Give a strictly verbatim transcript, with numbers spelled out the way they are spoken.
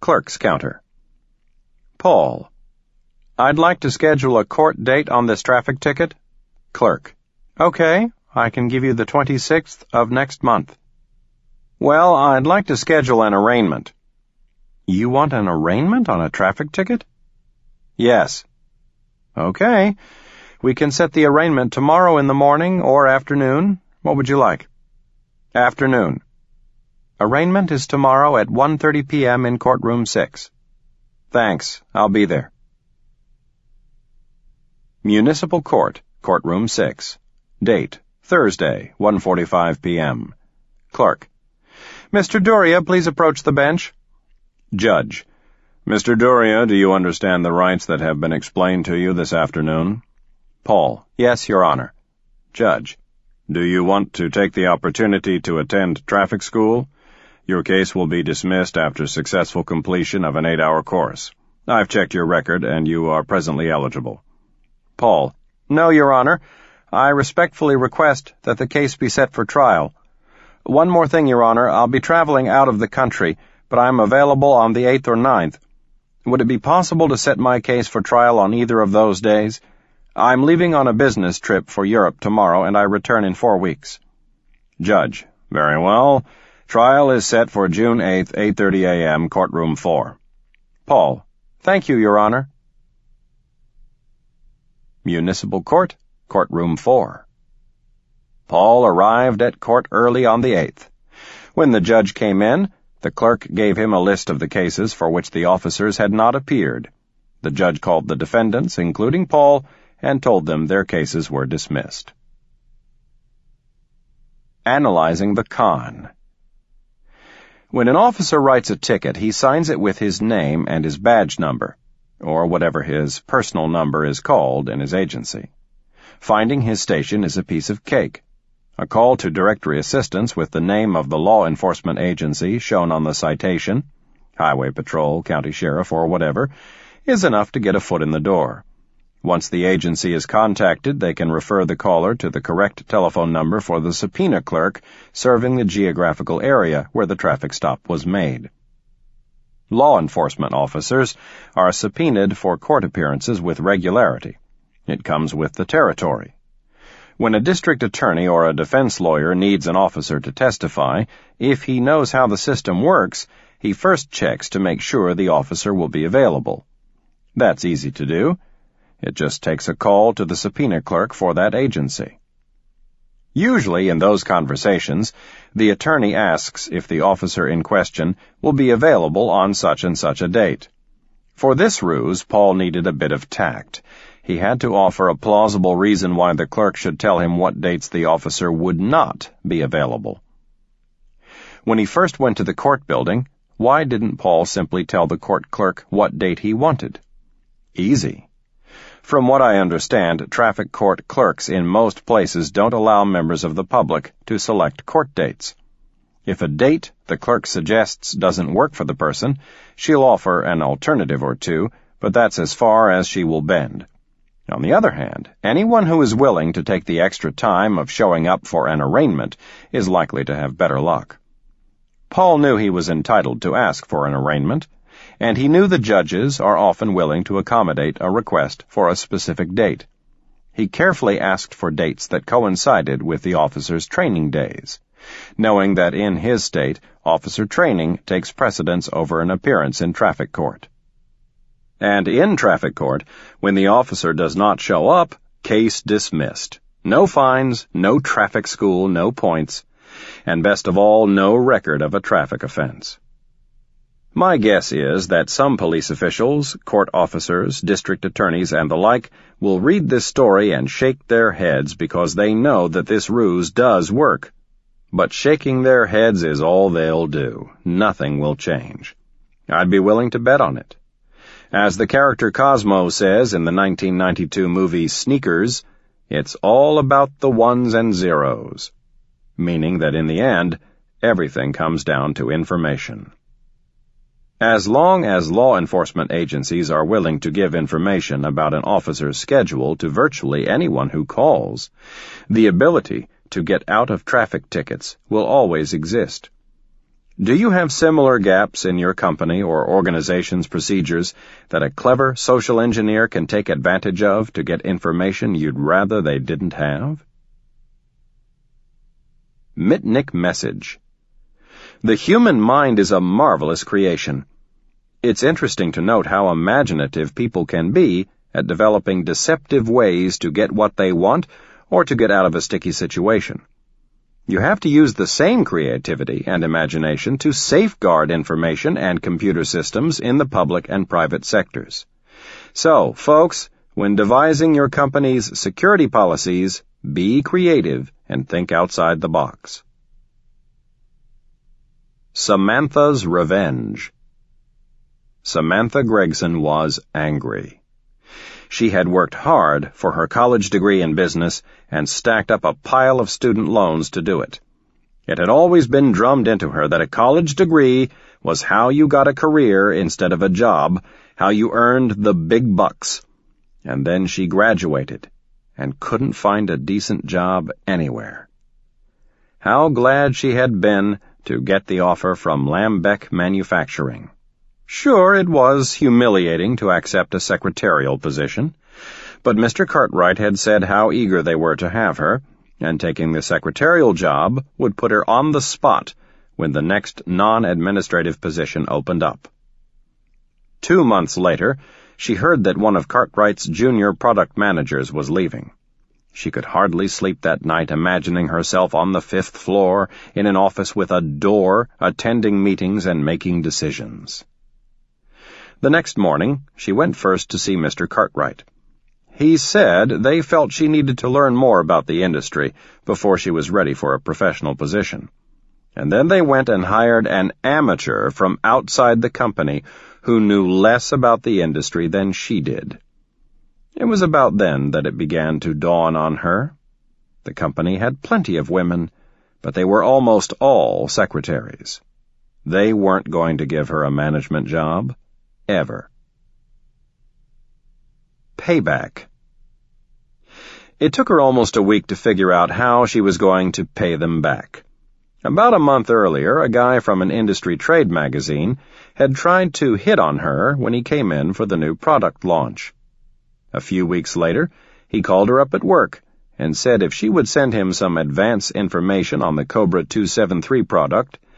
Clerk's counter. Paul. I'd like to schedule a court date on this traffic ticket. Clerk. Okay, I can give you the twenty-sixth of next month. Well, I'd like to schedule an arraignment. You want an arraignment on a traffic ticket? Yes. Okay, we can set the arraignment tomorrow in the morning or afternoon. What would you like? Afternoon. Arraignment is tomorrow at one thirty p.m. in courtroom six. Thanks, I'll be there. Municipal Court, courtroom six. Date, Thursday, one forty-five p.m. Clerk. Mister Doria, please approach the bench. Judge. Mister Doria, do you understand the rights that have been explained to you this afternoon? Paul. Yes, Your Honor. Judge. Do you want to take the opportunity to attend traffic school? Your case will be dismissed after successful completion of an eight-hour course. I've checked your record, and you are presently eligible. Paul. No, Your Honor. I respectfully request that the case be set for trial. One more thing, Your Honor. I'll be traveling out of the country, but I'm available on the eighth or ninth. Would it be possible to set my case for trial on either of those days? I'm leaving on a business trip for Europe tomorrow, and I return in four weeks. Judge. Very well. Trial is set for June eighth, eight thirty a.m., courtroom four. Paul. Thank you, Your Honor. Municipal Court, courtroom four. Paul arrived at court early on the eighth. When the judge came in, the clerk gave him a list of the cases for which the officers had not appeared. The judge called the defendants, including Paul, and told them their cases were dismissed. Analyzing the con. When an officer writes a ticket, he signs it with his name and his badge number, or whatever his personal number is called in his agency. Finding his station is a piece of cake. A call to directory assistance with the name of the law enforcement agency shown on the citation, highway patrol, county sheriff, or whatever, is enough to get a foot in the door. Once the agency is contacted, they can refer the caller to the correct telephone number for the subpoena clerk serving the geographical area where the traffic stop was made. Law enforcement officers are subpoenaed for court appearances with regularity. It comes with the territory. When a district attorney or a defense lawyer needs an officer to testify, if he knows how the system works, he first checks to make sure the officer will be available. That's easy to do. It just takes a call to the subpoena clerk for that agency. Usually in those conversations, the attorney asks if the officer in question will be available on such and such a date. For this ruse, Paul needed a bit of tact. He had to offer a plausible reason why the clerk should tell him what dates the officer would not be available. When he first went to the court building, why didn't Paul simply tell the court clerk what date he wanted? Easy. From what I understand, traffic court clerks in most places don't allow members of the public to select court dates. If a date the clerk suggests doesn't work for the person, she'll offer an alternative or two, but that's as far as she will bend. On the other hand, anyone who is willing to take the extra time of showing up for an arraignment is likely to have better luck. Paul knew he was entitled to ask for an arraignment, and he knew the judges are often willing to accommodate a request for a specific date. He carefully asked for dates that coincided with the officer's training days, knowing that in his state, officer training takes precedence over an appearance in traffic court. And in traffic court, when the officer does not show up, case dismissed. No fines, no traffic school, no points, and best of all, no record of a traffic offense. My guess is that some police officials, court officers, district attorneys, and the like will read this story and shake their heads because they know that this ruse does work. But shaking their heads is all they'll do. Nothing will change. I'd be willing to bet on it. As the character Cosmo says in the nineteen ninety-two movie Sneakers, it's all about the ones and zeros, meaning that in the end, everything comes down to information. As long as law enforcement agencies are willing to give information about an officer's schedule to virtually anyone who calls, the ability to get out of traffic tickets will always exist. Do you have similar gaps in your company or organization's procedures that a clever social engineer can take advantage of to get information you'd rather they didn't have? Mitnick Message. The human mind is a marvelous creation. It's interesting to note how imaginative people can be at developing deceptive ways to get what they want or to get out of a sticky situation. You have to use the same creativity and imagination to safeguard information and computer systems in the public and private sectors. So, folks, when devising your company's security policies, be creative and think outside the box. Samantha's Revenge. Samantha Gregson was angry. She had worked hard for her college degree in business and stacked up a pile of student loans to do it. It had always been drummed into her that a college degree was how you got a career instead of a job, how you earned the big bucks. And then she graduated and couldn't find a decent job anywhere. How glad she had been to get the offer from Lambeck Manufacturing. Sure, it was humiliating to accept a secretarial position, but Mister Cartwright had said how eager they were to have her, and taking the secretarial job would put her on the spot when the next non-administrative position opened up. Two months later, she heard that one of Cartwright's junior product managers was leaving. She could hardly sleep that night imagining herself on the fifth floor in an office with a door, attending meetings and making decisions. The next morning, she went first to see Mister Cartwright. He said they felt she needed to learn more about the industry before she was ready for a professional position. And then they went and hired an amateur from outside the company who knew less about the industry than she did. It was about then that it began to dawn on her. The company had plenty of women, but they were almost all secretaries. They weren't going to give her a management job. Ever. Payback. It took her almost a week to figure out how she was going to pay them back. About a month earlier, a guy from an industry trade magazine had tried to hit on her when he came in for the new product launch. A few weeks later, he called her up at work and said if she would send him some advance information on the Cobra two seventy-three product,